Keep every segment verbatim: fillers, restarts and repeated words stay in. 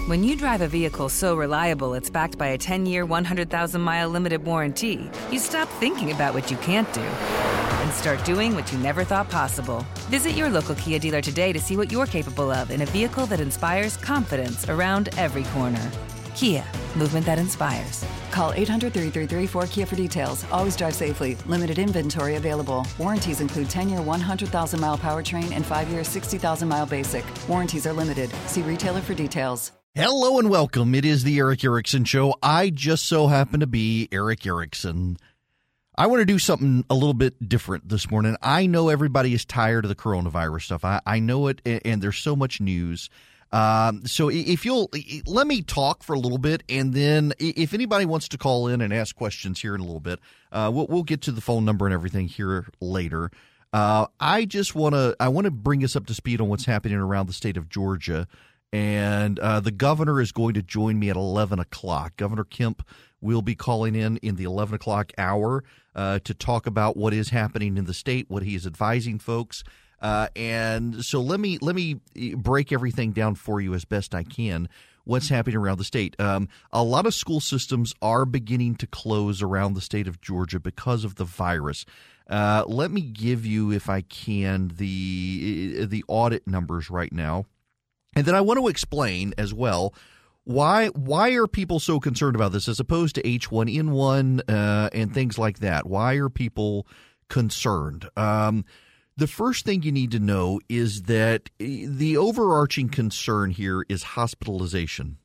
When you drive a vehicle so reliable it's backed by a ten-year, one hundred thousand mile limited warranty, you stop thinking about what you can't do and start doing what you never thought possible. Visit your local Kia dealer today to see what you're capable of in a vehicle that inspires confidence around every corner. Kia, movement that inspires. Call eight hundred, three three three, four K I A for details. Always drive safely. Limited inventory available. Warranties include ten-year, one hundred thousand mile powertrain and five-year, sixty thousand mile basic. Warranties are limited. See retailer for details. Hello and welcome. It is the Erick Erickson Show. I just so happen to be Erick Erickson. I want to do something a little bit different this morning. I know everybody is tired of the coronavirus stuff. I, I know it, and there's so much news. Um, so if you'll let me talk for a little bit, and then if anybody wants to call in and ask questions here in a little bit, uh, we'll, we'll get to the phone number and everything here later. Uh, I just want to I want to bring us up to speed on what's happening around the state of Georgia. And uh, the governor is going to join me at eleven o'clock. Governor Kemp will be calling in in the eleven o'clock hour uh, to talk about what is happening in the state, what he is advising folks. Uh, and so let me let me break everything down for you as best I can, what's happening around the state. Um, a lot of school systems are beginning to close around the state of Georgia because of the virus. Uh, let me give you, if I can, the the audit numbers right now. And then I want to explain as well why why are people so concerned about this as opposed to H one N one uh, and things like that. Why are people concerned? Um, the first thing you need to know is that the overarching concern here is hospitalization.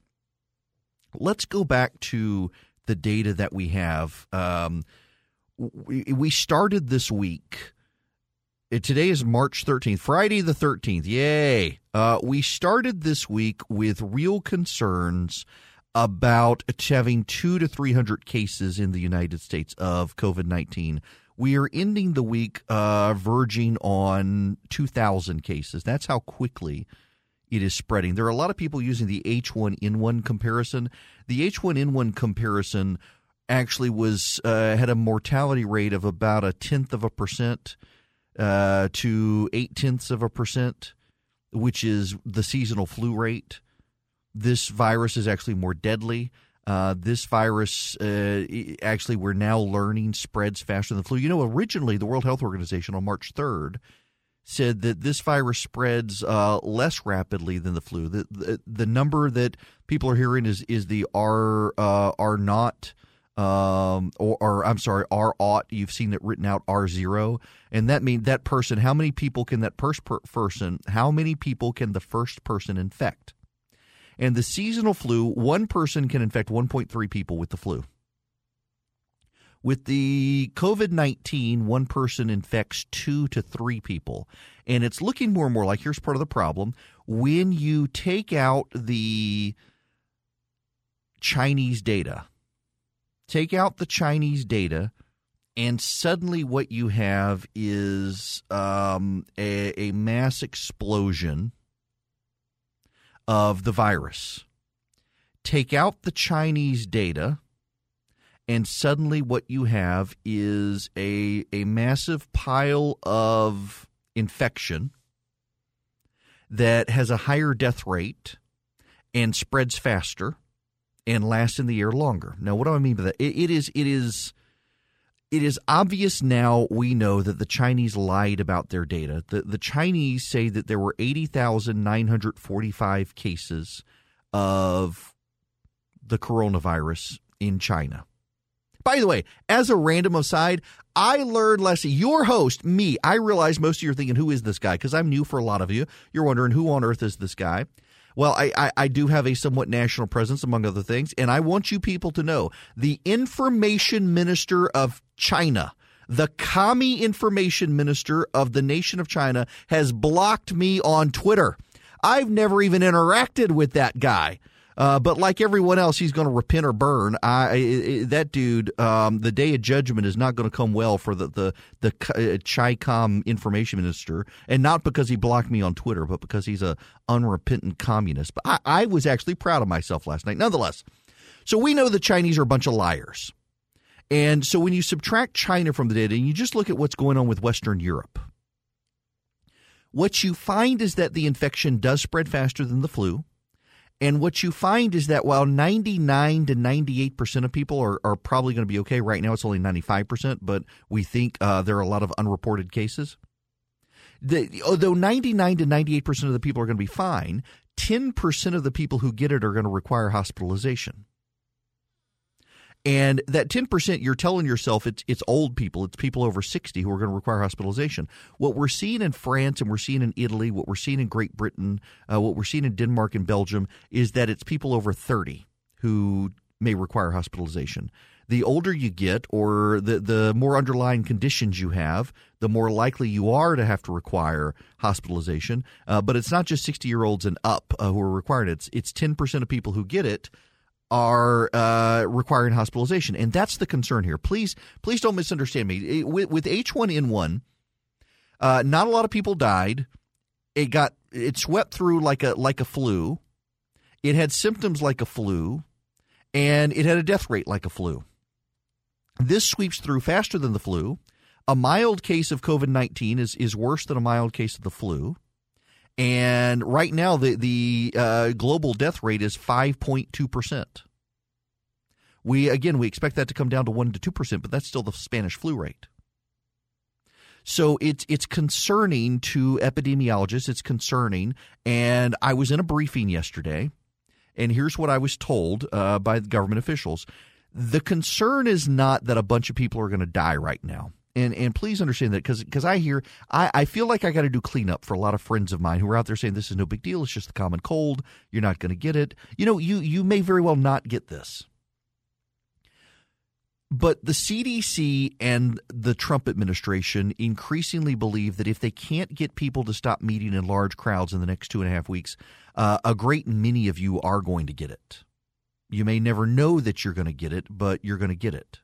Let's go back to the data that we have. Um, we, we started this week. Today is March thirteenth, Friday the thirteenth. Yay. Uh, we started this week with real concerns about having two to three hundred cases in the United States of COVID nineteen. We are ending the week uh, verging on two thousand cases. That's how quickly it is spreading. There are a lot of people using the H one N one comparison. The H one N one comparison actually was uh, had a mortality rate of about a tenth of a percent. Uh, to eight tenths of a percent, which is the seasonal flu rate. This virus is actually more deadly. Uh, this virus, uh, actually, we're now learning spreads faster than the flu. You know, originally the World Health Organization on March third said that this virus spreads uh, less rapidly than the flu. The, the the number that people are hearing is is the R uh, R naught. Um, or, or I'm sorry, R ought. You've seen it written out R zero, and that means that person. How many people can that first per- person? How many people can the first person infect? And the seasonal flu, one person can infect one point three people with the flu. With the COVID nineteen, one person infects two to three people, and it's looking more and more like here's part of the problem: when you take out the Chinese data. Take out the Chinese data, and suddenly what you have is um, a, a mass explosion of the virus. Take out the Chinese data, and suddenly what you have is a, a massive pile of infection that has a higher death rate and spreads faster and lasts in the air longer. Now, what do I mean by that? It, it is it is it is obvious now. We know that the Chinese lied about their data. The the Chinese say that there were eighty thousand nine hundred forty-five cases of the coronavirus in China. By the way, as a random aside, I learned last your host, me. I realize most of you are thinking, who is this guy? Because I'm new for a lot of you. You're wondering, who on earth is this guy? Well, I, I, I do have a somewhat national presence, among other things, and I want you people to know the information minister of China, the commie information minister of the nation of China, has blocked me on Twitter. I've never even interacted with that guy. Uh, but like everyone else, he's going to repent or burn. I, I that dude, um, the day of judgment is not going to come well for the the the uh, Chi-Com information minister, and not because he blocked me on Twitter, but because he's a unrepentant communist. But I, I was actually proud of myself last night, nonetheless. So we know the Chinese are a bunch of liars, and so when you subtract China from the data and you just look at what's going on with Western Europe, what you find is that the infection does spread faster than the flu. And what you find is that while ninety-nine to ninety-eight percent of people are, are probably going to be okay, right now it's only ninety-five percent, but we think uh, there are a lot of unreported cases. The, although ninety-nine to ninety-eight percent of the people are going to be fine, ten percent of the people who get it are going to require hospitalization. And that ten percent, you're telling yourself it's it's old people, it's people over sixty who are going to require hospitalization. What we're seeing in France and we're seeing in Italy, what we're seeing in Great Britain, uh, what we're seeing in Denmark and Belgium is that it's people over thirty who may require hospitalization. The older you get or the, the more underlying conditions you have, the more likely you are to have to require hospitalization. Uh, but it's not just sixty-year-olds and up uh, who are required. It's, it's ten percent of people who get it are uh, requiring hospitalization. And that's the concern here. Please please don't misunderstand me. With, with H one N one, uh, not a lot of people died. It got it swept through like a like a flu. It had symptoms like a flu, and it had a death rate like a flu. This sweeps through faster than the flu. A mild case of COVID nineteen is, is worse than a mild case of the flu. And right now, the, the uh, global death rate is five point two percent. We, again, we expect that to come down to one to two percent, but that's still the Spanish flu rate. So it's it's concerning to epidemiologists. It's concerning. And I was in a briefing yesterday, and here's what I was told uh, by the government officials. The concern is not that a bunch of people are going to die right now. And and please understand that because because I hear I, I feel like I got to do cleanup for a lot of friends of mine who are out there saying this is no big deal. It's just the common cold. You're not going to get it. You know, you you may very well not get this. But the C D C and the Trump administration increasingly believe that if they can't get people to stop meeting in large crowds in the next two and a half weeks, uh, a great many of you are going to get it. You may never know that you're going to get it, but you're going to get it.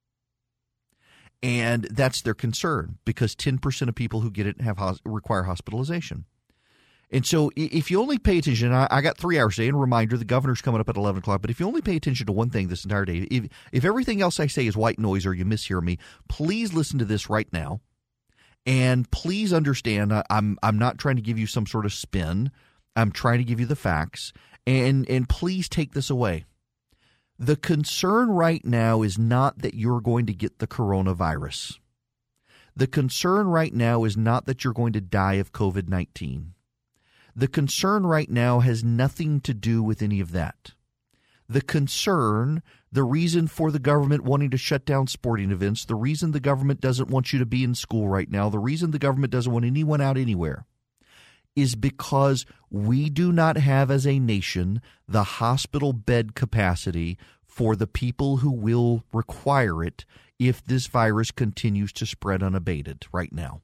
And that's their concern because ten percent of people who get it have require hospitalization. And so if you only pay attention, I, I got three hours today, and a reminder, the governor's coming up at eleven o'clock, but if you only pay attention to one thing this entire day, if, if everything else I say is white noise or you mishear me, please listen to this right now. And please understand, I, I'm I'm not trying to give you some sort of spin. I'm trying to give you the facts. And and please take this away. The concern right now is not that you're going to get the coronavirus. The concern right now is not that you're going to die of COVID nineteen. The concern right now has nothing to do with any of that. The concern, the reason for the government wanting to shut down sporting events, the reason the government doesn't want you to be in school right now, the reason the government doesn't want anyone out anywhere, is because we do not have as a nation the hospital bed capacity for the people who will require it if this virus continues to spread unabated right now.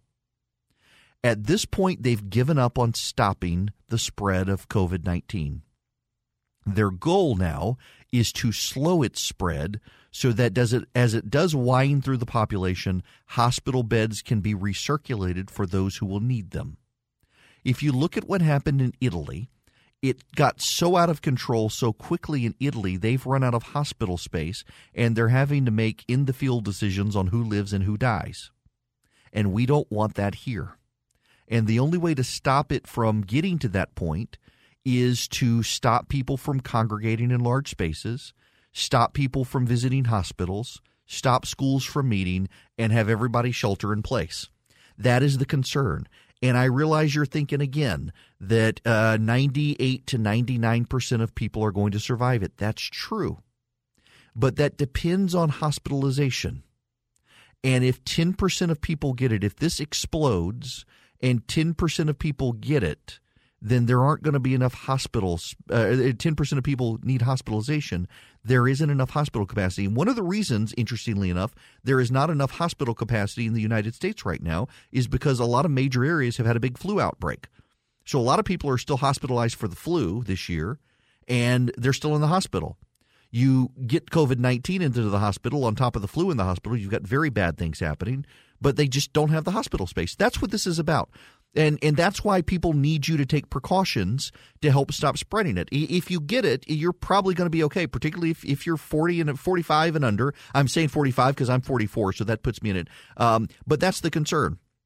At this point, they've given up on stopping the spread of COVID nineteen. Their goal now is to slow its spread so that does it, as it does wind through the population, hospital beds can be recirculated for those who will need them. If you look at what happened in Italy, it got so out of control so quickly in Italy, they've run out of hospital space, and they're having to make in-the-field decisions on who lives and who dies. And we don't want that here. And the only way to stop it from getting to that point is to stop people from congregating in large spaces, stop people from visiting hospitals, stop schools from meeting, and have everybody shelter in place. That is the concern. And I realize you're thinking again that uh, ninety-eight to ninety-nine percent of people are going to survive it. That's true. But that depends on hospitalization. And if ten percent of people get it, if this explodes and ten percent of people get it, then there aren't going to be enough hospitals. Uh, ten percent of people need hospitalization. There isn't enough hospital capacity. And one of the reasons, interestingly enough, there is not enough hospital capacity in the United States right now is because a lot of major areas have had a big flu outbreak. So a lot of people are still hospitalized for the flu this year, and they're still in the hospital. You get COVID nineteen into the hospital on top of the flu in the hospital, you've got very bad things happening, but they just don't have the hospital space. That's what this is about. And and that's why people need you to take precautions to help stop spreading it. If you get it, you're probably going to be okay, particularly if, if you're forty and forty-five and under. I'm saying forty-five because I'm forty-four, so that puts me in it. Um, but that's the concern.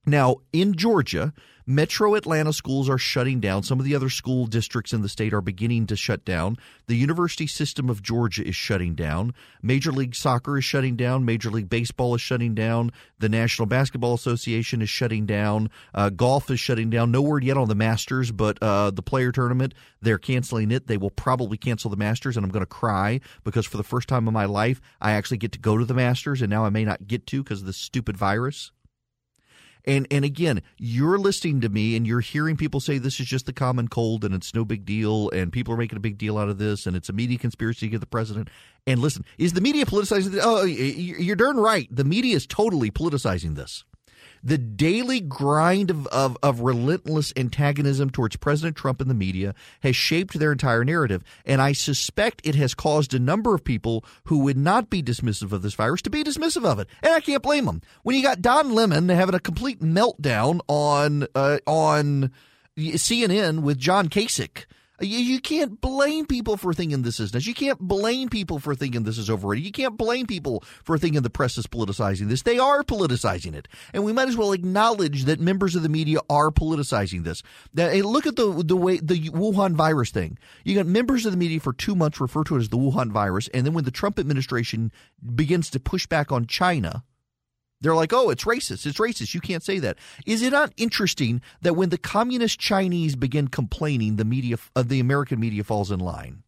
Now, in Georgia, Metro Atlanta schools are shutting down. Some of the other school districts in the state are beginning to shut down. The University System of Georgia is shutting down. Major League Soccer is shutting down. Major League Baseball is shutting down. The National Basketball Association is shutting down. Uh, golf is shutting down. No word yet on the Masters, but uh, the player tournament, they're canceling it. They will probably cancel the Masters, and I'm going to cry because for the first time in my life, I actually get to go to the Masters, and now I may not get to because of this stupid virus. And and again, you're listening to me and you're hearing people say this is just the common cold and it's no big deal and people are making a big deal out of this and it's a media conspiracy to get the president. And listen, is the media politicizing this? Oh, you're darn right. The media is totally politicizing this. The daily grind of, of, of relentless antagonism towards President Trump and the media has shaped their entire narrative. And I suspect it has caused a number of people who would not be dismissive of this virus to be dismissive of it. And I can't blame them. When you got Don Lemon having a complete meltdown on uh, on C N N with John Kasich, You, you can't blame people for thinking this is this. You can't blame people for thinking this is overrated. You can't blame people for thinking the press is politicizing this. They are politicizing it. And we might as well acknowledge that members of the media are politicizing this. Now, hey, look at the the way the Wuhan virus thing. You got members of the media for two months refer to it as the Wuhan virus. And then when the Trump administration begins to push back on China, they're like, oh, it's racist. It's racist. You can't say that. Is it not interesting that when the communist Chinese begin complaining, the media, uh, the American media falls in line?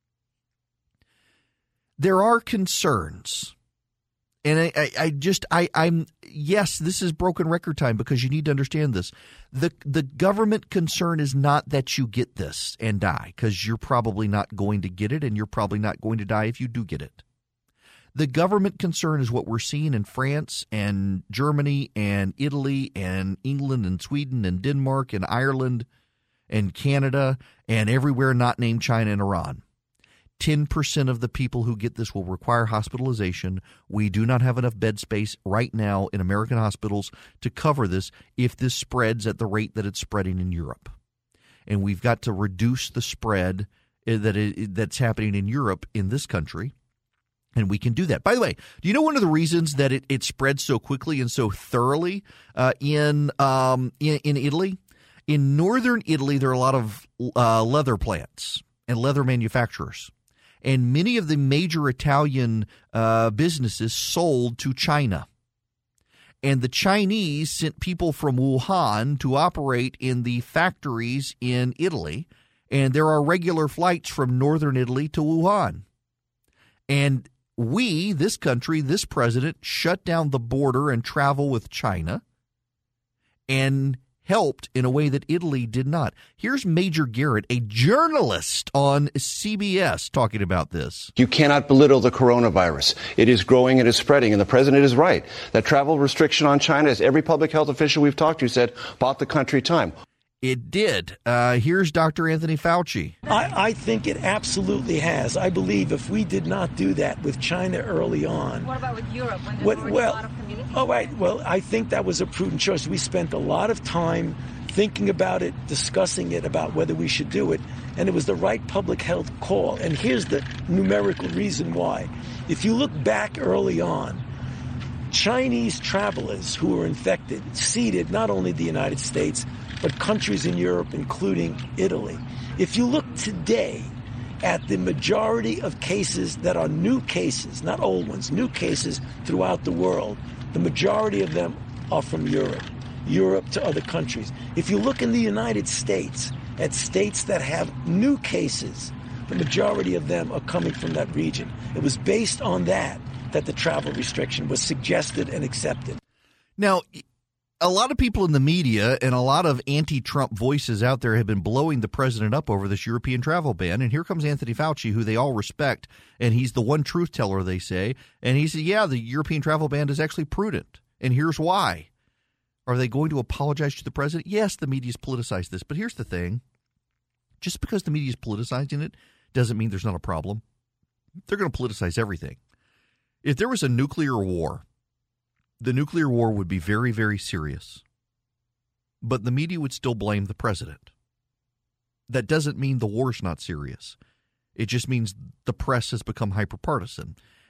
There are concerns. And I, I, I just, I, I'm, yes, this is broken record time because you need to understand this. The, the government concern is not that you get this and die, because you're probably not going to get it and you're probably not going to die if you do get it. The government concern is what we're seeing in France and Germany and Italy and England and Sweden and Denmark and Ireland and Canada and everywhere not named China and Iran. ten percent of the people who get this will require hospitalization. We do not have enough bed space right now in American hospitals to cover this if this spreads at the rate that it's spreading in Europe. And we've got to reduce the spread that it, that's happening in Europe in this country. And we can do that. By the way, do you know one of the reasons that it, it spread so quickly and so thoroughly uh, in, um, in in Italy? In northern Italy, there are a lot of uh, leather plants and leather manufacturers. And many of the major Italian uh, businesses sold to China. And the Chinese sent people from Wuhan to operate in the factories in Italy. And there are regular flights from northern Italy to Wuhan. And we, this country, this president, shut down the border and travel with China and helped in a way that Italy did not. Here's Major Garrett, a journalist on C B S, talking about this. You cannot belittle the coronavirus. It is growing, it is spreading, and the president is right. That travel restriction on China, as every public health official we've talked to said, bought the country time. It did. Uh, here's Doctor Anthony Fauci. I, I think it absolutely has. I believe if we did not do that with China early on. What about with Europe? When what, there well, a lot of communication? All right. Well, I think that was a prudent choice. We spent a lot of time thinking about it, discussing it, about whether we should do it, and it was the right public health call. And here's the numerical reason why. If you look back early on, Chinese travelers who were infected seeded not only the United States, but countries in Europe, including Italy. If you look today at the majority of cases that are new cases, not old ones, new cases throughout the world, the majority of them are from Europe, Europe to other countries. If you look in the United States at states that have new cases, the majority of them are coming from that region. It was based on that that the travel restriction was suggested and accepted. Now, a lot of people in the media and a lot of anti-Trump voices out there have been blowing the president up over this European travel ban. And here comes Anthony Fauci, who they all respect, and he's the one truth teller, they say. And he said, yeah, the European travel ban is actually prudent. And here's why. Are they going to apologize to the president? Yes, the media's politicized this. But here's the thing. Just because the media's politicizing it doesn't mean there's not a problem. They're going to politicize everything. If there was a nuclear war, the nuclear war would be very, very serious. But the media would still blame the president. That doesn't mean the war's not serious. It just means the press has become hyperpartisan.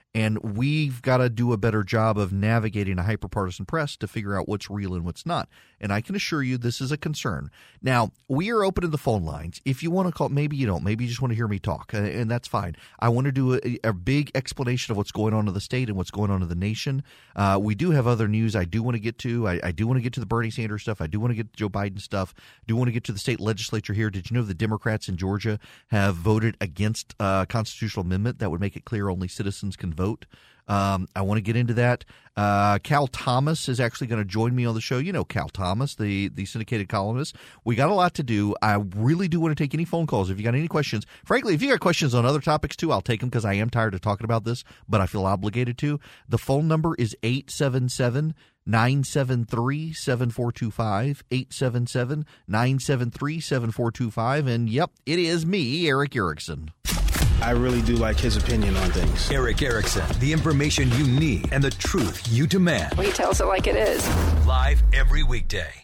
And we've got to do a better job of navigating a hyperpartisan press to figure out what's real and what's not. And I can assure you this is a concern. Now, we are open to the phone lines. If you want to call, maybe you don't. Maybe you just want to hear me talk, and that's fine. I want to do a, a big explanation of what's going on in the state and what's going on in the nation. Uh, we do have other news I do want to get to. I, I do want to get to the Bernie Sanders stuff. I do want to get to Joe Biden stuff. I do want to get to the state legislature here. Did you know the Democrats in Georgia have voted against a constitutional amendment that would make it clear only citizens can vote? Um, I want to get into that. Uh, Cal Thomas is actually going to join me on the show. You know Cal Thomas, the, the syndicated columnist. We got a lot to do. I really do want to take any phone calls. If you got any questions, frankly, if you got questions on other topics too, I'll take them because I am tired of talking about this, but I feel obligated to. The phone number is eight seven seven, nine seven three, seven four two five, eight seven seven, nine seven three, seven four two five. And yep, it is me, Erick Erickson. I really do like his opinion on things. Erick Erickson, the information you need and the truth you demand. Well, he tells it like it is. Live every weekday.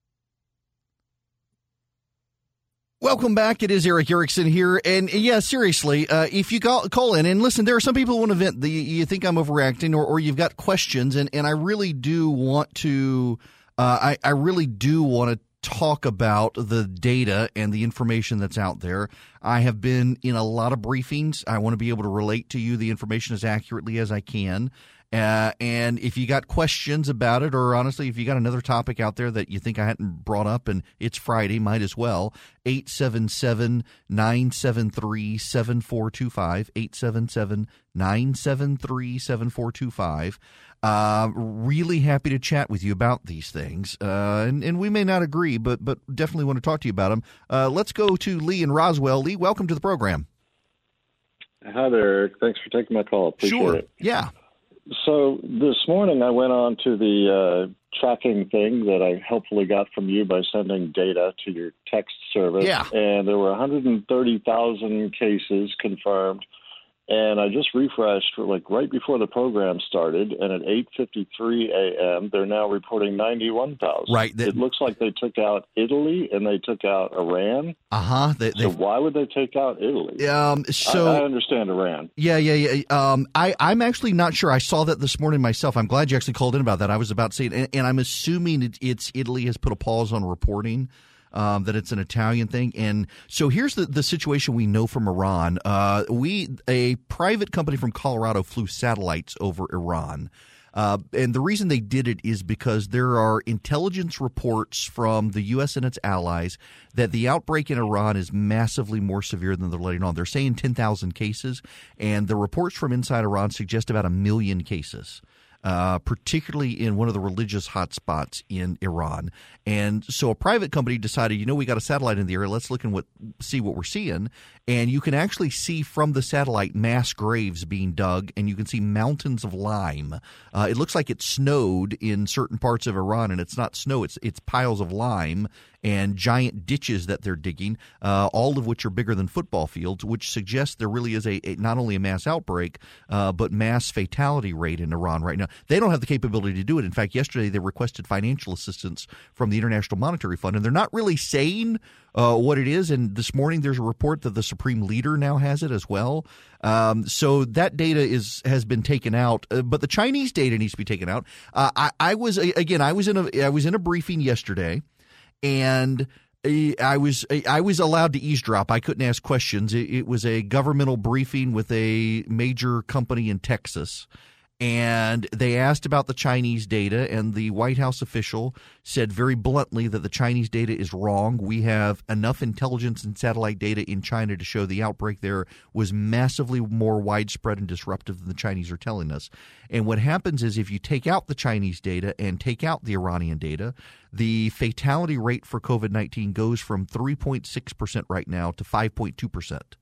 Welcome back. It is Erick Erickson here. And yeah, seriously, uh, if you call, call in and listen, there are some people who want to vent. The, you think I'm overreacting or, or you've got questions. And, and I really do want to, uh, I, I really do want to talk about the data and the information that's out there. I have been in a lot of briefings. I want to be able to relate to you the information as accurately as I can. Uh, and if you got questions about it, or honestly, if you got another topic out there that you think I hadn't brought up and it's Friday, might as well, eight seven seven, nine seven three, seven four two five, eight seven seven, nine seven three, seven four two five. Uh, really happy to chat with you about these things. Uh, and, and we may not agree, but but definitely want to talk to you about them. Uh, let's go to Lee in Roswell. Lee, welcome to the program. Hi there, Eric. Thanks for taking my call. Appreciate sure. it. Yeah. So this morning I went on to the uh, tracking thing that I helpfully got from you by sending data to your text service. Yeah. And there were one hundred thirty thousand cases confirmed. And I just refreshed for like right before the program started, and at eight fifty-three a.m., they're now reporting ninety-one thousand. Right. That, it looks like they took out Italy and they took out Iran. Uh-huh. They, so why would they take out Italy? Um, so I, I understand Iran. Yeah, yeah, yeah. Um, I, I'm actually not sure. I saw that this morning myself. I'm glad you actually called in about that. I was about to say it, and, and I'm assuming it, it's Italy has put a pause on reporting. Um, that it's an Italian thing. And so here's the, the situation we know from Iran. Uh, we a private company from Colorado flew satellites over Iran. Uh, and the reason they did it is because there are intelligence reports from the U S and its allies that the outbreak in Iran is massively more severe than they're letting on. They're saying ten thousand cases, and the reports from inside Iran suggest about a million cases. Uh, particularly in one of the religious hotspots in Iran. And so a private company decided, you know, we got a satellite in the area. Let's look and what, see what we're seeing. And you can actually see from the satellite mass graves being dug, and you can see mountains of lime. Uh, it looks like it snowed in certain parts of Iran, and it's not snow. It's it's piles of lime and giant ditches that they're digging, uh, all of which are bigger than football fields, which suggests there really is a, a not only a mass outbreak, uh, but mass fatality rate in Iran right now. They don't have the capability to do it. In fact, yesterday they requested financial assistance from the International Monetary Fund, and they're not really saying uh, what it is. And this morning there's a report that the Supreme Leader now has it as well. Um, so that data is has been taken out, uh, but the Chinese data needs to be taken out. Uh, I, I was again, I was in a I was in a briefing yesterday. And I was I was allowed to eavesdrop. I couldn't ask questions. It, it was a governmental briefing with a major company in Texas. And they asked about the Chinese data, and the White House official said very bluntly that the Chinese data is wrong. We have enough intelligence and satellite data in China to show the outbreak there was massively more widespread and disruptive than the Chinese are telling us. And what happens is if you take out the Chinese data and take out the Iranian data, the fatality rate for COVID nineteen goes from three point six percent right now to five point two percent.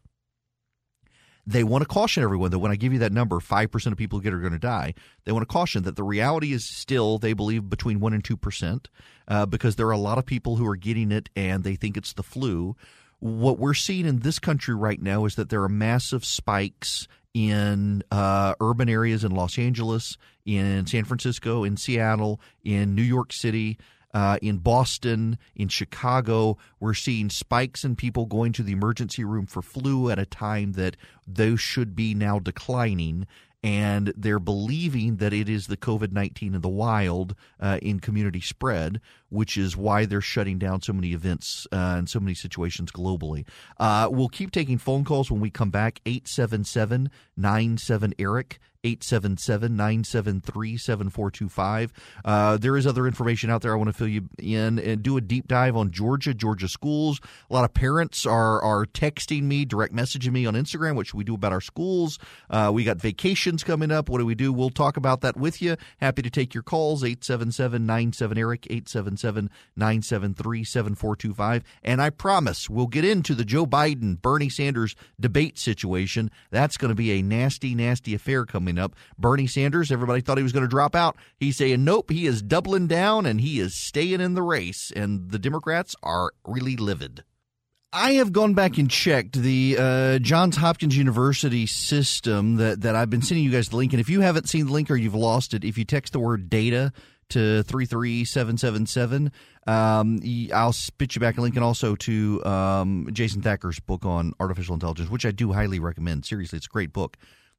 They want to caution everyone that when I give you that number, five percent of people who get it are going to die. They want to caution that the reality is still, they believe, between one and two percent uh, because there are a lot of people who are getting it and they think it's the flu. What we're seeing in this country right now is that there are massive spikes in uh, urban areas in Los Angeles, in San Francisco, in Seattle, in New York City. Uh, in Boston, in Chicago, we're seeing spikes in people going to the emergency room for flu at a time that those should be now declining. and they're believing that it is the COVID nineteen in the wild uh, in community spread, which is why they're shutting down so many events uh, and so many situations globally. Uh, we'll keep taking phone calls when we come back. eight seven seven, nine seven, ERIC, eight seven seven, nine seven three, seven four two five. Uh, there is other information out there I want to fill you in and do a deep dive on Georgia, Georgia schools. A lot of parents are are texting me, direct messaging me on Instagram, what should we do about our schools? Uh, we got vacations coming up. What do we do? We'll talk about that with you. Happy to take your calls, eight seven seven, nine seven, ERIC, eight seven seven, nine seven three, seven four two five. And I promise we'll get into the Joe Biden, Bernie Sanders debate situation. That's going to be a nasty, nasty affair coming up. Bernie Sanders, everybody thought he was going to drop out. He's saying, nope, he is doubling down and he is staying in the race. And the Democrats are really livid. I have gone back and checked the uh, Johns Hopkins University system that, that I've been sending you guys the link. And if you haven't seen the link or you've lost it, if you text the word data to three three seven seven seven, um, I'll spit you back a link, and also to um, Jason Thacker's book on artificial intelligence, which I do highly recommend. Seriously, it's a great book.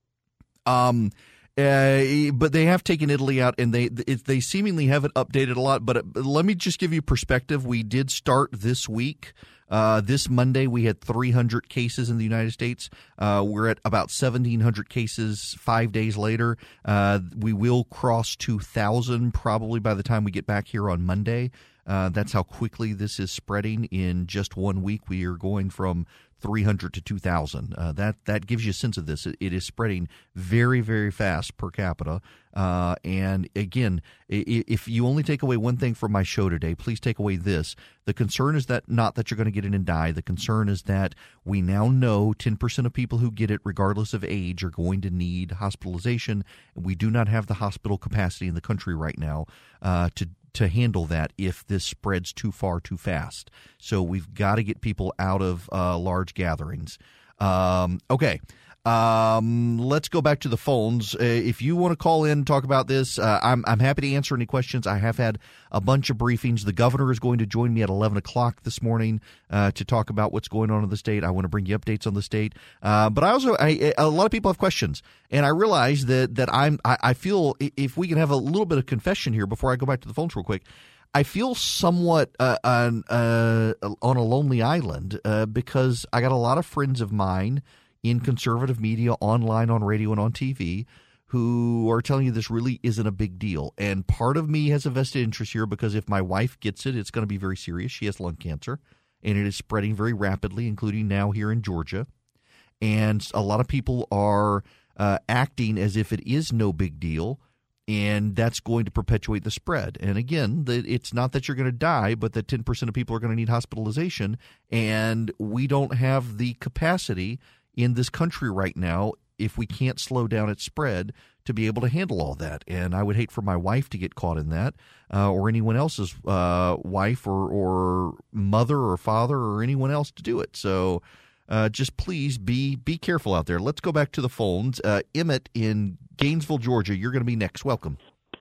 Um, uh, but they have taken Italy out, and they it, they seemingly haven't updated a lot. But uh, let me just give you perspective. We did start this week. Uh, this Monday, we had three hundred cases in the United States. Uh, we're at about seventeen hundred cases five days later. Uh, we will cross two thousand probably by the time we get back here on Monday. Uh, that's how quickly this is spreading. In just one week, we are going from three hundred to two thousand. Uh, that that gives you a sense of this. It, it is spreading very, very fast per capita. Uh, and again, if you only take away one thing from my show today, please take away this. The concern is that not that you're going to get it and die. The concern is that we now know ten percent of people who get it, regardless of age, are going to need hospitalization. We do not have the hospital capacity in the country right now uh, to to handle that if this spreads too far too fast. So we've got to get people out of uh, large gatherings. Um, okay. Um, let's go back to the phones. Uh, if you want to call in and talk about this, uh, I'm, I'm happy to answer any questions. I have had a bunch of briefings. The governor is going to join me at eleven o'clock this morning uh, to talk about what's going on in the state. I want to bring you updates on the state. Uh, but I also, I, a lot of people have questions, and I realize that, that I'm, I, I feel if we can have a little bit of confession here before I go back to the phones real quick, I feel somewhat uh, on, uh, on a lonely island uh, because I got a lot of friends of mine in conservative media, online, on radio, and on T V, who are telling you this really isn't a big deal. And part of me has a vested interest here because if my wife gets it, it's going to be very serious. She has lung cancer, and it is spreading very rapidly, including now here in Georgia. And a lot of people are uh, acting as if it is no big deal, and that's going to perpetuate the spread. And again, the, it's not that you're going to die, but that ten percent of people are going to need hospitalization, and we don't have the capacity in this country right now, if we can't slow down its spread, to be able to handle all that. And I would hate for my wife to get caught in that, uh, or anyone else's uh, wife or, or mother or father or anyone else to do it. So uh, just please be be careful out there. Let's go back to the phones. Uh, Emmett in Gainesville, Georgia, you're going to be next. Welcome.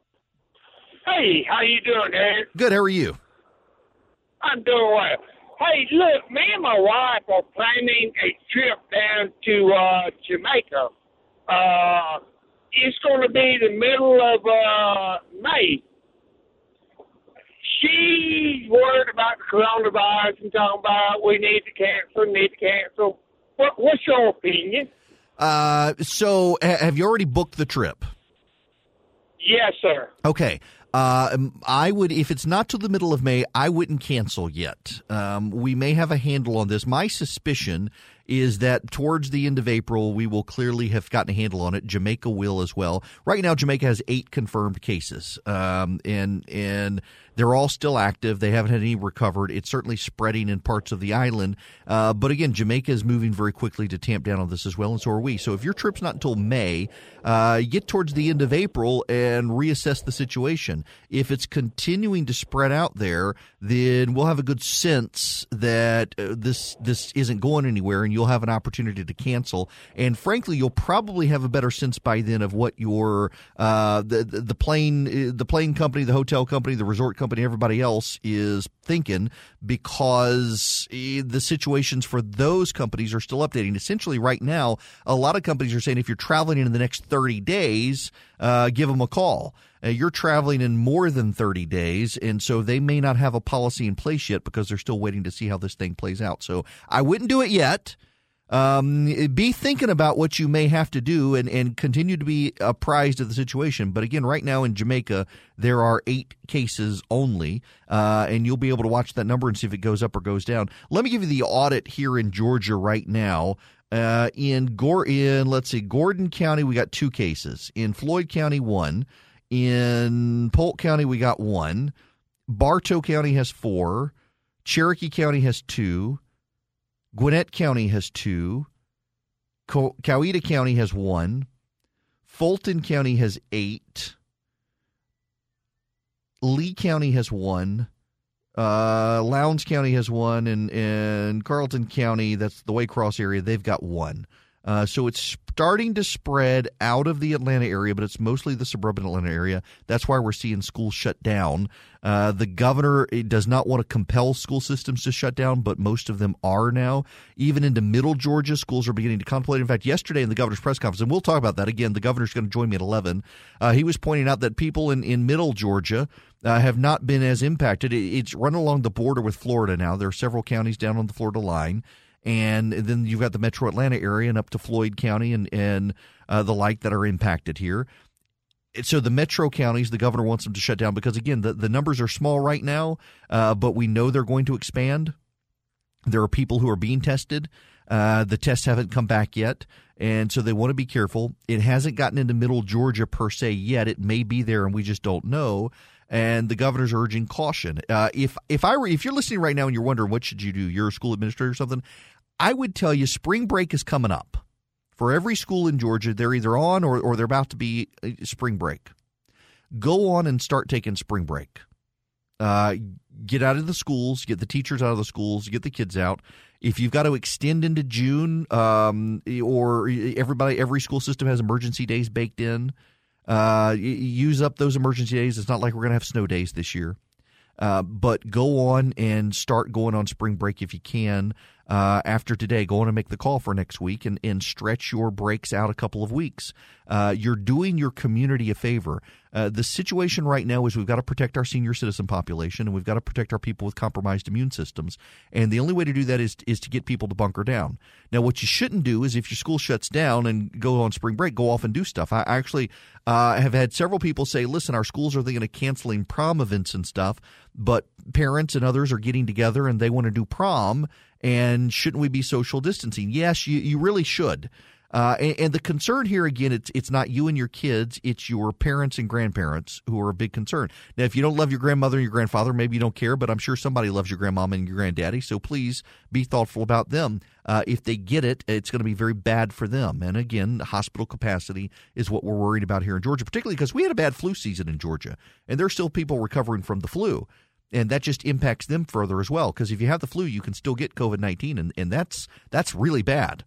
Hey, how you doing, Ed? Good. How are you? I'm doing well. Hey, look, me and my wife are planning a trip down to uh, Jamaica. Uh, it's going to be the middle of uh, May. She's worried about the coronavirus and talking about we need to cancel, need to cancel. What, what's your opinion? Uh, so have you already booked the trip? Yes, sir. Okay. Uh, I would, if it's not till the middle of May, I wouldn't cancel yet. Um, we may have a handle on this. My suspicion is that towards the end of April, we will clearly have gotten a handle on it. Jamaica will as well. Right now, Jamaica has eight confirmed cases, um, and and they're all still active. They haven't had any recovered. It's certainly spreading in parts of the island. Uh, but again, Jamaica is moving very quickly to tamp down on this as well, and so are we. So if your trip's not until May, uh, get towards the end of April and reassess the situation. If it's continuing to spread out there, then we'll have a good sense that uh, this this isn't going anywhere, and you'll you'll have an opportunity to cancel. And frankly, you'll probably have a better sense by then of what your uh, the the plane the plane company, the hotel company, the resort company, everybody else is thinking, because the situations for those companies are still updating. Essentially, right now, a lot of companies are saying if you're traveling in the next thirty days, uh, give them a call. Uh, you're traveling in more than thirty days, and so they may not have a policy in place yet because they're still waiting to see how this thing plays out. So I wouldn't do it yet. Um, be thinking about what you may have to do and, and continue to be apprised of the situation. But again, right now in Jamaica, there are eight cases only, uh, and you'll be able to watch that number and see if it goes up or goes down. Let me give you the audit here in Georgia right now. Uh, in, Gor- in, let's see, Gordon County, we got two cases. In Floyd County, one. In Polk County, we got one. Bartow County has four. Cherokee County has two. Gwinnett County has two. Co- Coweta County has one. Fulton County has eight. Lee County has one. Uh, Lowndes County has one. And, and Carlton County, that's the Waycross area, they've got one. Uh, so it's starting to spread out of the Atlanta area, but it's mostly the suburban Atlanta area. That's why we're seeing schools shut down. Uh, the governor does not want to compel school systems to shut down, but most of them are now. Even into middle Georgia, schools are beginning to contemplate. In fact, yesterday in the governor's press conference, and we'll talk about that again, the governor's going to join me at eleven, uh, he was pointing out that people in, in middle Georgia uh, have not been as impacted. It, it's run along the border with Florida now. There are several counties down on the Florida line. And then you've got the metro Atlanta area and up to Floyd County and, and uh, the like that are impacted here. So the metro counties, the governor wants them to shut down because, again, the, the numbers are small right now, uh, but we know they're going to expand. There are people who are being tested. Uh, the tests haven't come back yet, and so they want to be careful. It hasn't gotten into middle Georgia per se yet. It may be there, and we just don't know. And the governor's urging caution. Uh, if if I were, if you're listening right now and you're wondering what should you do, you're a school administrator or something, I would tell you spring break is coming up. For every school in Georgia, they're either on or, or they're about to be spring break. Go on and start taking spring break. Uh, get out of the schools, get the teachers out of the schools, get the kids out. If you've got to extend into June, um, or everybody, every school system has emergency days baked in. Uh, use up those emergency days. It's not like we're going to have snow days this year. Uh, but go on and start going on spring break if you can. Uh, after today, go on and make the call for next week and, and stretch your breaks out a couple of weeks. Uh, you're doing your community a favor. Uh, the situation right now is we've got to protect our senior citizen population and we've got to protect our people with compromised immune systems. And the only way to do that is, is to get people to bunker down. Now, what you shouldn't do is if your school shuts down and go on spring break, go off and do stuff. I actually uh, have had several people say, listen, our schools are thinking of canceling prom events and stuff, but parents and others are getting together and they want to do prom. And shouldn't we be social distancing? Yes, you, you really should. Uh, and, and the concern here, again, it's it's not you and your kids. It's your parents and grandparents who are a big concern. Now, if you don't love your grandmother and your grandfather, maybe you don't care, but I'm sure somebody loves your grandmama and your granddaddy. So please be thoughtful about them. Uh, if they get it, it's going to be very bad for them. And again, hospital capacity is what we're worried about here in Georgia, particularly because we had a bad flu season in Georgia, and there's still people recovering from the flu. And that just impacts them further as well, because if you have the flu, you can still get COVID nineteen, and, and that's that's really bad.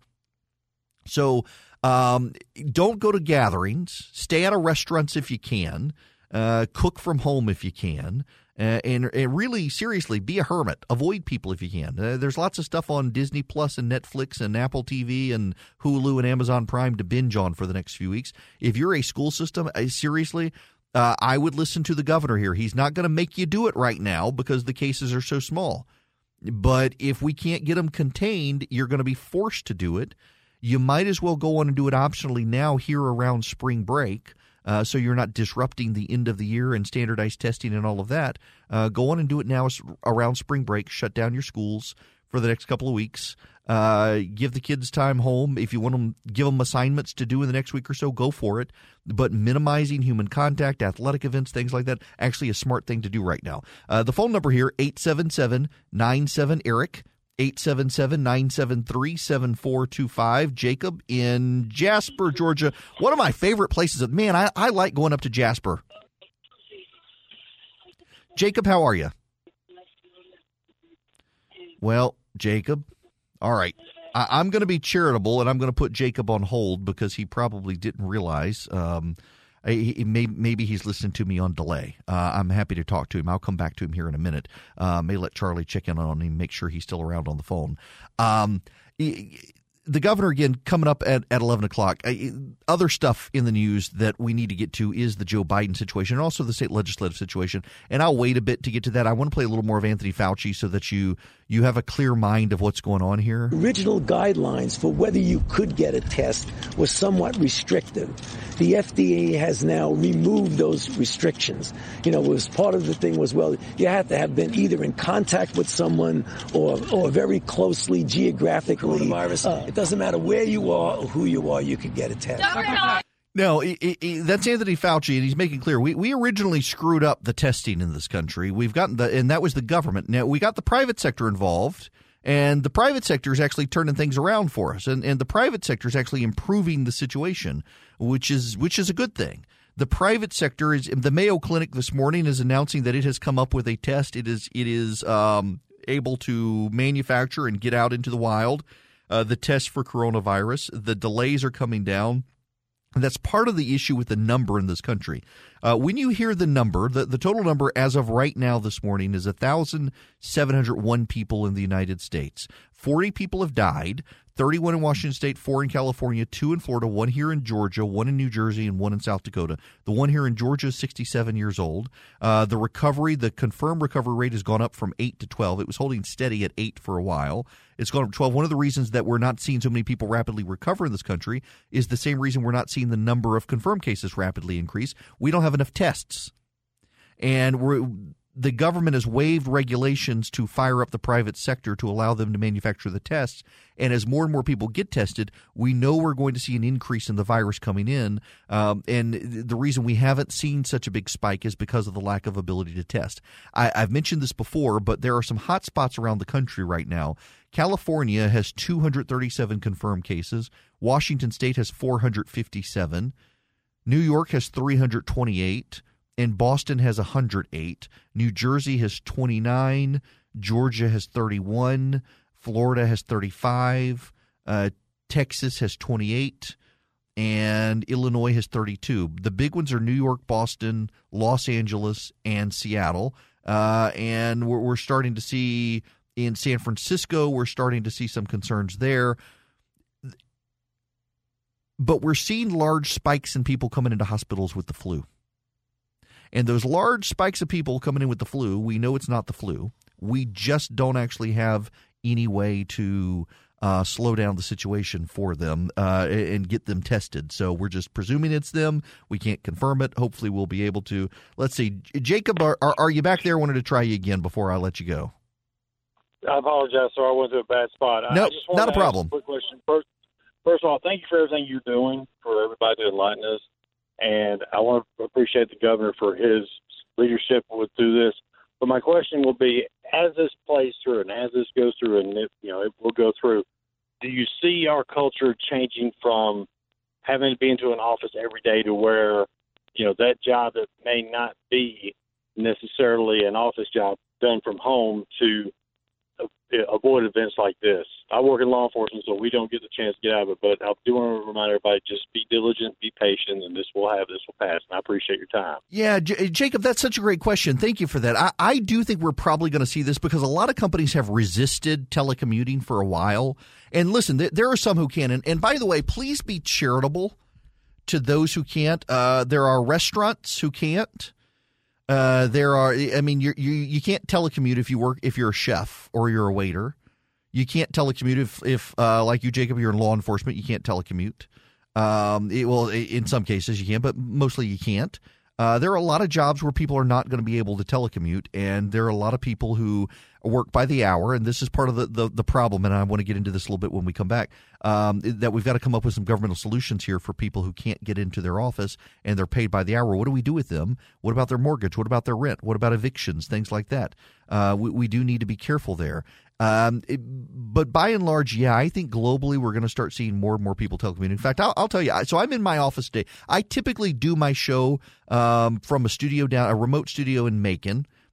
So um, don't go to gatherings. Stay out of restaurants if you can. Uh, cook from home if you can. Uh, and, and really, seriously, be a hermit. Avoid people if you can. Uh, there's lots of stuff on Disney Plus and Netflix and Apple T V and Hulu and Amazon Prime to binge on for the next few weeks. If you're a school system, uh, seriously, Uh, I would listen to the governor here. He's not going to make you do it right now because the cases are so small. But if we can't get them contained, you're going to be forced to do it. You might as well go on and do it optionally now here around spring break, uh, so you're not disrupting the end of the year and standardized testing and all of that. Uh, go on and do it now around spring break. Shut down your schools for the next couple of weeks. Uh, give the kids time home. If you want them, give them assignments to do in the next week or so, go for it. But minimizing human contact, athletic events, things like that, actually a smart thing to do right now. Uh, the phone number here, eight seven seven, nine seven, E R I C, eight seven seven, nine seven three, seven four two five. Jacob in Jasper, Georgia. One of my favorite places. Man, I, I like going up to Jasper. Jacob, how are you? Well, Jacob. All right. I, I'm going to be charitable, and I'm going to put Jacob on hold because he probably didn't realize. Um, he, he may, maybe he's listening to me on delay. Uh, I'm happy to talk to him. I'll come back to him here in a minute. Uh, may let Charlie check in on him, make sure he's still around on the phone. Um, he, The governor, again, coming up at, at eleven o'clock. Other stuff in the news that we need to get to is the Joe Biden situation and also the state legislative situation. And I'll wait a bit to get to that. I want to play a little more of Anthony Fauci so that you you have a clear mind of what's going on here. Original guidelines for whether you could get a test was somewhat restrictive. The F D A has now removed those restrictions. You know, it was part of the thing was, well, you had to have been either in contact with someone or or very closely geographically. Coronavirus. Uh, It doesn't matter where you are or who you are, you can get a test. No, it, it, that's Anthony Fauci, and he's making clear we we originally screwed up the testing in this country. We've gotten the, and that was the government. Now we got the private sector involved, and the private sector is actually turning things around for us, and and the private sector is actually improving the situation, which is which is a good thing. The private sector is the Mayo Clinic this morning is announcing that it has come up with a test. It is it is um, able to manufacture and get out into the wild. Uh, the test for coronavirus. The delays are coming down. And that's part of the issue with the number in this country. Uh, when you hear the number, the, the total number as of right now this morning is one thousand seven hundred one people in the United States. forty people have died, thirty-one in Washington State, four in California, two in Florida, one here in Georgia, one in New Jersey, and one in South Dakota. The one here in Georgia is sixty-seven years old. Uh, the recovery, the confirmed recovery rate has gone up from eight to twelve. It was holding steady at eight for a while. It's gone up to twelve. One of the reasons that we're not seeing so many people rapidly recover in this country is the same reason we're not seeing the number of confirmed cases rapidly increase. We don't have enough tests. And we're the government has waived regulations to fire up the private sector to allow them to manufacture the tests. And as more and more people get tested, we know we're going to see an increase in the virus coming in. Um, and the reason we haven't seen such a big spike is because of the lack of ability to test. I, I've mentioned this before, but there are some hot spots around the country right now. California has two hundred thirty-seven confirmed cases. Washington State has four hundred fifty-seven. New York has three hundred twenty-eight. And Boston has one hundred eight. New Jersey has twenty-nine. Georgia has thirty-one. Florida has thirty-five. Uh, Texas has twenty-eight. And Illinois has thirty-two. The big ones are New York, Boston, Los Angeles, and Seattle. Uh, and we're, we're starting to see in San Francisco, we're starting to see some concerns there. But we're seeing large spikes in people coming into hospitals with the flu. And those large spikes of people coming in with the flu, we know it's not the flu. We just don't actually have any way to uh, slow down the situation for them uh, and get them tested. So we're just presuming it's them. We can't confirm it. Hopefully we'll be able to. Let's see. Jacob, are, are, are you back there? I wanted to try you again before I let you go. I apologize, sir. I went to a bad spot. No, nope, not a problem. A quick question. First, first of all, thank you for everything you're doing for everybody to enlighten us. And I want to appreciate the governor for his leadership with through this. But my question will be, as this plays through and as this goes through and it, you know, it will go through, do you see our culture changing from having to be into an office every day to where, you know, that job that may not be necessarily an office job done from home to avoid events like this? I work in law enforcement, so we don't get the chance to get out of it, but I do want to remind everybody, just be diligent, be patient, and this will have, this will pass, and I appreciate your time. Yeah, J- Jacob, that's such a great question. Thank you for that. I, I do think we're probably going to see this because a lot of companies have resisted telecommuting for a while. And listen, th- there are some who can. And, and by the way, please be charitable to those who can't. Uh, there are restaurants who can't. Uh, there are, I mean, you you you can't telecommute if you work, if you're a chef or you're a waiter. You can't telecommute if, if uh, like you, Jacob, you're in law enforcement. You can't telecommute. Um, it, well, in some cases you can, but mostly you can't. Uh, there are a lot of jobs where people are not going to be able to telecommute, and there are a lot of people who work by the hour, and this is part of the, the, the problem, and I want to get into this a little bit when we come back, um, that we've got to come up with some governmental solutions here for people who can't get into their office, and they're paid by the hour. What do we do with them? What about their mortgage? What about their rent? What about evictions? Things like that. Uh, we, we do need to be careful there. Um, it, but by and large, yeah, I think globally we're going to start seeing more and more people telecommuting. In fact, I'll, I'll tell you, so I'm in my office today. I typically do my show um, from a studio down, a remote studio in Macon.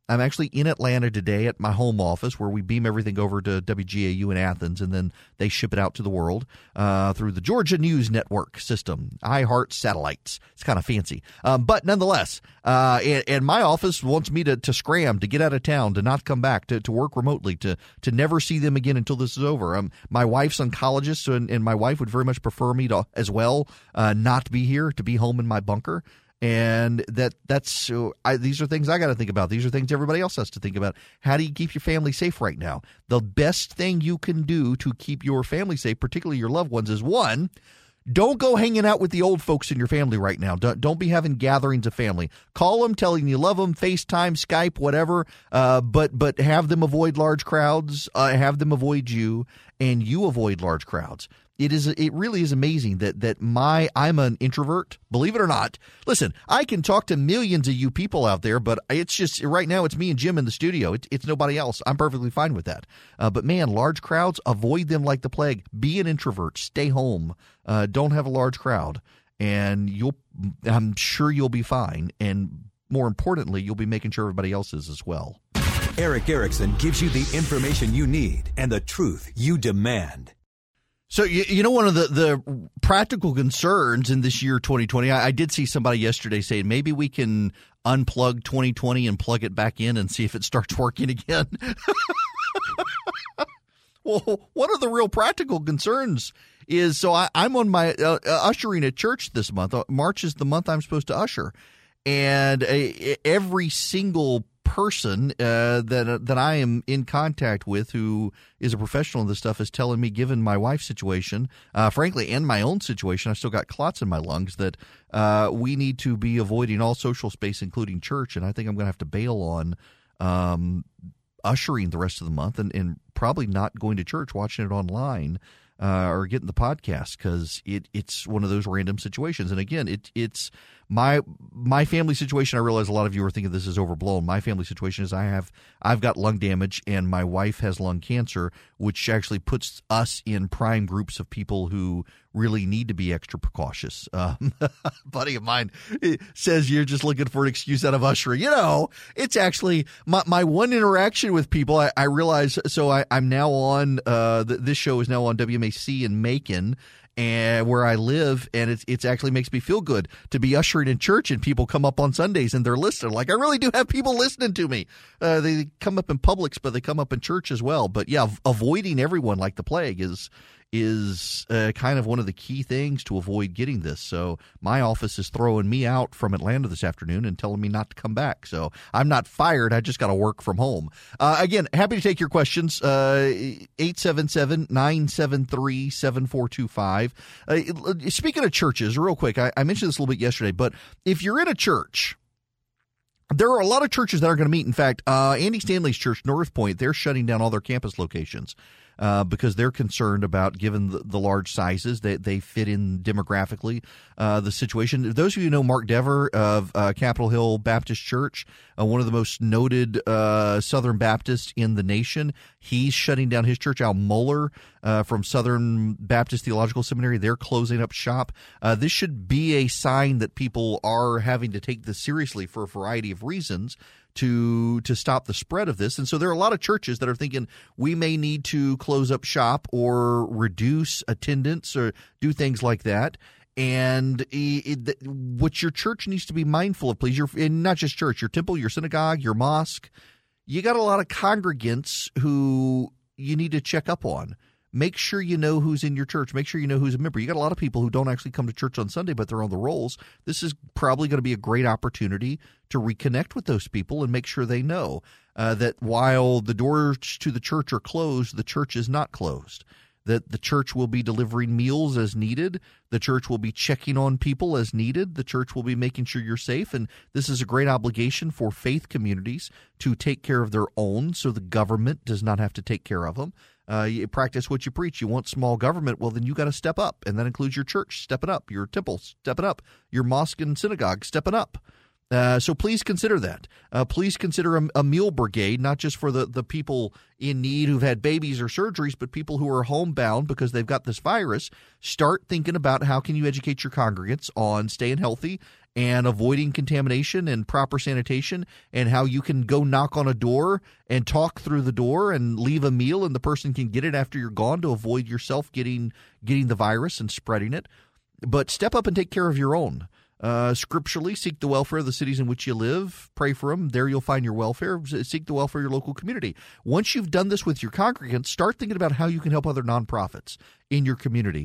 I'm actually in Atlanta today at my home office where we beam everything over to W G A U in Athens, and then they ship it out to the world uh, through the Georgia News Network system, iHeart Satellites. It's kind of fancy. Um, but nonetheless, uh, and, and my office wants me to, to scram, to get out of town, to not come back, to, to work remotely, to to never see them again until this is over. Um, my wife's oncologist, and, and my wife would very much prefer me to as well uh, not be here, to be home in my bunker. And that that's uh, I, these are things I got to think about. These are things everybody else has to think about. How do you keep your family safe right now? The best thing you can do to keep your family safe, particularly your loved ones, is one, don't go hanging out with the old folks in your family right now. Don't, don't be having gatherings of family. Call them, telling you love them, FaceTime, Skype, whatever, uh, but but have them avoid large crowds, uh, have them avoid you, and you avoid large crowds. It is. It really is amazing that that my I'm an introvert. Believe it or not. Listen, I can talk to millions of you people out there, but it's just right now it's me and Jim in the studio. It, it's nobody else. I'm perfectly fine with that. Uh, but man, large crowds, avoid them like the plague. Be an introvert. Stay home. Uh, don't have a large crowd, and you'll. I'm sure you'll be fine. And more importantly, you'll be making sure everybody else is as well. Erick Erickson gives you the information you need and the truth you demand. So, you, you know, one of the, the practical concerns in this year twenty twenty, I, I did see somebody yesterday saying maybe we can unplug twenty twenty and plug it back in and see if it starts working again. Well, one of the real practical concerns is, so I, I'm on my uh, ushering at church this month. March is the month I'm supposed to usher. And uh, every single person uh, that that I am in contact with who is a professional in this stuff is telling me, given my wife's situation, uh, frankly, and my own situation, I still got clots in my lungs, that uh, we need to be avoiding all social space, including church. And I think I'm going to have to bail on um, ushering the rest of the month and, and probably not going to church, watching it online. Uh, or getting the podcast, because it, it's one of those random situations. And again, it, it's my my family situation. I realize a lot of you are thinking this is overblown. My family situation is I have I've got lung damage, and my wife has lung cancer, which actually puts us in prime groups of people who really need to be extra precautious. Um, a buddy of mine says you're just looking for an excuse out of ushering. You know, it's actually my, my one interaction with people. I, I realize, so I, I'm now on, uh, the, this show is now on W M A C in Macon, and where I live, and it's it's actually makes me feel good to be ushering in church, and people come up on Sundays and they're listening. Like, I really do have people listening to me. Uh, they come up in Publix, but they come up in church as well. But yeah, avoiding everyone like the plague is is uh, kind of one of the key things to avoid getting this. So my office is throwing me out from Atlanta this afternoon and telling me not to come back. So I'm not fired. I just got to work from home. Uh, again, happy to take your questions. Uh, eight seven seven, nine seven three, seven four two five. Uh, speaking of churches, real quick, I, I mentioned this a little bit yesterday, but if you're in a church, there are a lot of churches that are going to meet. In fact, uh, Andy Stanley's church, North Point, they're shutting down all their campus locations. Uh, because they're concerned about, given the, the large sizes that they fit in demographically, uh, the situation. Those of you who know Mark Dever of uh, Capitol Hill Baptist Church, uh, one of the most noted uh, Southern Baptists in the nation, he's shutting down his church. Al Mohler uh, from Southern Baptist Theological Seminary, they're closing up shop. Uh, this should be a sign that people are having to take this seriously for a variety of reasons to to stop the spread of this. And so there are a lot of churches that are thinking we may need to close up shop or reduce attendance or do things like that. And it, it, what your church needs to be mindful of, please, your, and not just church, your temple, your synagogue, your mosque, you got a lot of congregants who you need to check up on. Make sure you know who's in your church. Make sure you know who's a member. You got a lot of people who don't actually come to church on Sunday, but they're on the rolls. This is probably going to be a great opportunity to reconnect with those people and make sure they know uh, that while the doors to the church are closed, the church is not closed. That the church will be delivering meals as needed. The church will be checking on people as needed. The church will be making sure you're safe. And this is a great obligation for faith communities to take care of their own so the government does not have to take care of them. Uh, you practice what you preach. You want small government, well, then you got to step up, and that includes your church stepping up, your temple stepping up, your mosque and synagogue stepping up. Uh, so please consider that. Uh, please consider a, a meal brigade, not just for the, the people in need who've had babies or surgeries, but people who are homebound because they've got this virus. Start thinking about how can you educate your congregants on staying healthy and avoiding contamination and proper sanitation, and how you can go knock on a door and talk through the door and leave a meal and the person can get it after you're gone to avoid yourself getting getting the virus and spreading it. But step up and take care of your own. Uh, scripturally, seek the welfare of the cities in which you live. Pray for them. There you'll find your welfare. Seek the welfare of your local community. Once you've done this with your congregants, start thinking about how you can help other nonprofits in your community.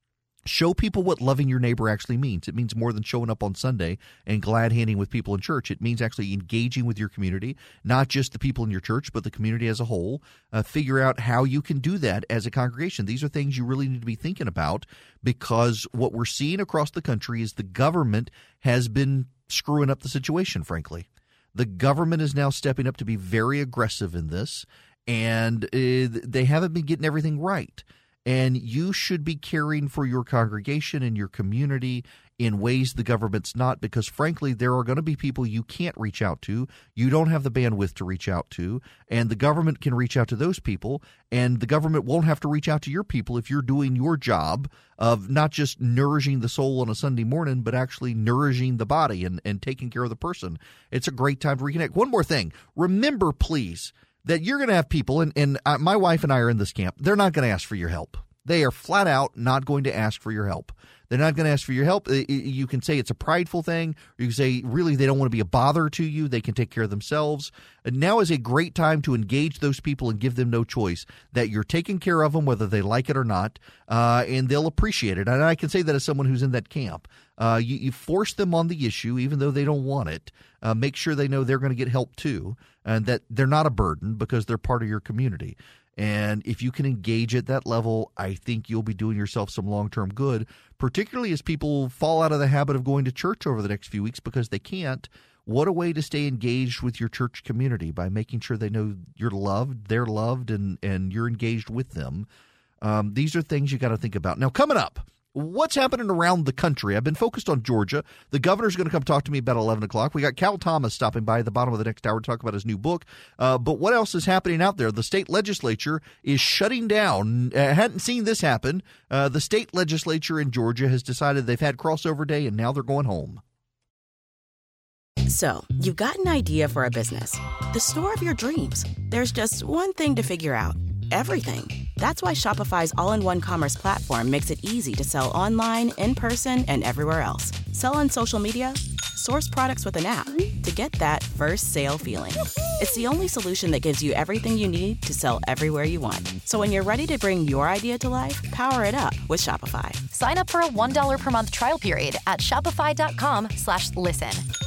Show people what loving your neighbor actually means. It means more than showing up on Sunday and glad-handing with people in church. It means actually engaging with your community, not just the people in your church, but the community as a whole. Uh, figure out how you can do that as a congregation. These are things you really need to be thinking about, because what we're seeing across the country is the government has been screwing up the situation, frankly. The government is now stepping up to be very aggressive in this, and uh, they haven't been getting everything right. And you should be caring for your congregation and your community in ways the government's not, because, frankly, there are going to be people you can't reach out to. You don't have the bandwidth to reach out to, and the government can reach out to those people, and the government won't have to reach out to your people if you're doing your job of not just nourishing the soul on a Sunday morning, but actually nourishing the body and, and taking care of the person. It's a great time to reconnect. One more thing. Remember, please, that you're going to have people, and, and uh, my wife and I are in this camp, they're not going to ask for your help. They are flat out not going to ask for your help. They're not going to ask for your help. You can say it's a prideful thing, or you can say really they don't want to be a bother to you. They can take care of themselves. And now is a great time to engage those people and give them no choice, that you're taking care of them whether they like it or not, uh, and they'll appreciate it. And I can say that as someone who's in that camp. Uh, you, you force them on the issue even though they don't want it. Uh, make sure they know they're going to get help too, and that they're not a burden because they're part of your community. And if you can engage at that level, I think you'll be doing yourself some long-term good, particularly as people fall out of the habit of going to church over the next few weeks because they can't. What a way to stay engaged with your church community, by making sure they know you're loved, they're loved, and, and you're engaged with them. Um, these are things you got to think about. Now, coming up, what's happening around the country? I've been focused on Georgia. The governor's going to come talk to me about eleven o'clock. We got Cal Thomas stopping by at the bottom of the next hour to talk about his new book. Uh, but what else is happening out there? The state legislature is shutting down. I uh, hadn't seen this happen. Uh, the state legislature in Georgia has decided they've had crossover day, and now they're going home. So, you've got an idea for a business, the store of your dreams. There's just one thing to figure out. Everything. That's why Shopify's all-in-one commerce platform makes it easy to sell online, in person, and everywhere else. Sell on social media, source products with an app to get that first sale feeling. It's the only solution that gives you everything you need to sell everywhere you want. So when you're ready to bring your idea to life, power it up with Shopify. Sign up for a one dollar per month trial period at shopify.com slash listen.